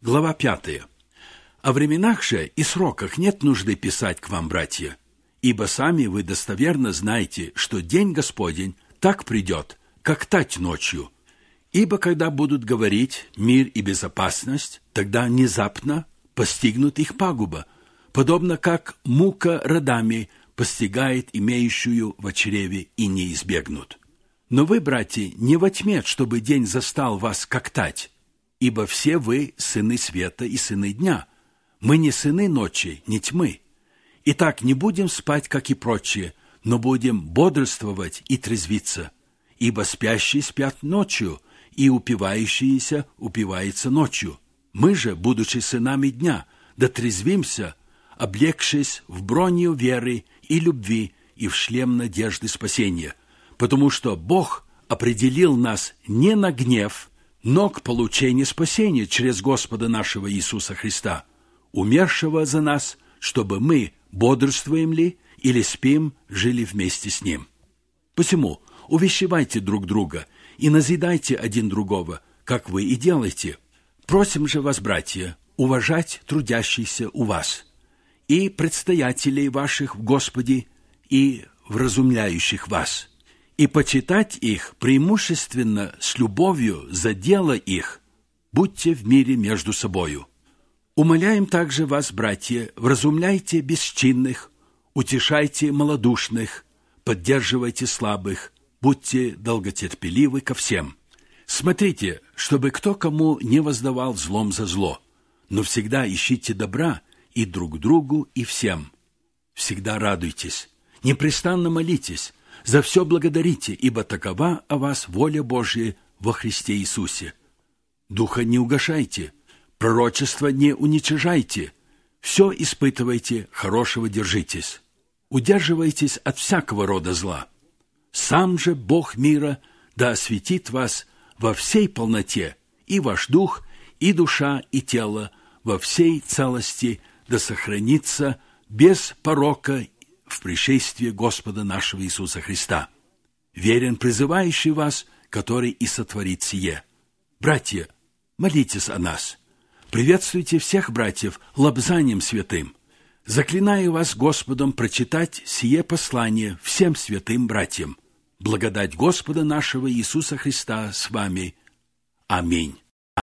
Глава 5. «О временах же и сроках нет нужды писать к вам, братья, ибо сами вы достоверно знаете, что день Господень так придет, как тать ночью. Ибо когда будут говорить мир и безопасность, тогда внезапно постигнут их пагуба, подобно как мука родами постигает имеющую в чреве и не избегнут. Но вы, братья, не во тьме, чтобы день застал вас как тать, ибо все вы сыны света и сыны дня. Мы не сыны ночи, не тьмы. Итак, не будем спать, как и прочие, но будем бодрствовать и трезвиться. Ибо спящие спят ночью, и упивающиеся упиваются ночью. Мы же, будучи сынами дня, дотрезвимся, облегшись в броню веры и любви и в шлем надежды спасения, потому что Бог определил нас не на гнев, но к получению спасения через Господа нашего Иисуса Христа, умершего за нас, чтобы мы, бодрствуем ли или спим, жили вместе с Ним. Посему увещевайте друг друга и назидайте один другого, как вы и делаете. Просим же вас, братья, уважать трудящихся у вас и предстоятелей ваших в Господе и вразумляющих вас, и почитать их преимущественно с любовью за дело их, будьте в мире между собою. Умоляем также вас, братья, вразумляйте бесчинных, утешайте малодушных, поддерживайте слабых, будьте долготерпеливы ко всем. Смотрите, чтобы кто кому не воздавал злом за зло, но всегда ищите добра и друг другу, и всем. Всегда радуйтесь, непрестанно молитесь, за все благодарите, ибо такова о вас воля Божия во Христе Иисусе. Духа не угашайте, пророчества не уничижайте, все испытывайте, хорошего держитесь. Удерживайтесь от всякого рода зла. Сам же Бог мира да осветит вас во всей полноте, и ваш дух, и душа, и тело во всей целости да сохранится без порока в пришествии Господа нашего Иисуса Христа. Верен призывающий вас, который и сотворит сие. Братья, молитесь о нас. Приветствуйте всех братьев лобзанием святым. Заклинаю вас Господом прочитать сие послание всем святым братьям. Благодать Господа нашего Иисуса Христа с вами. Аминь.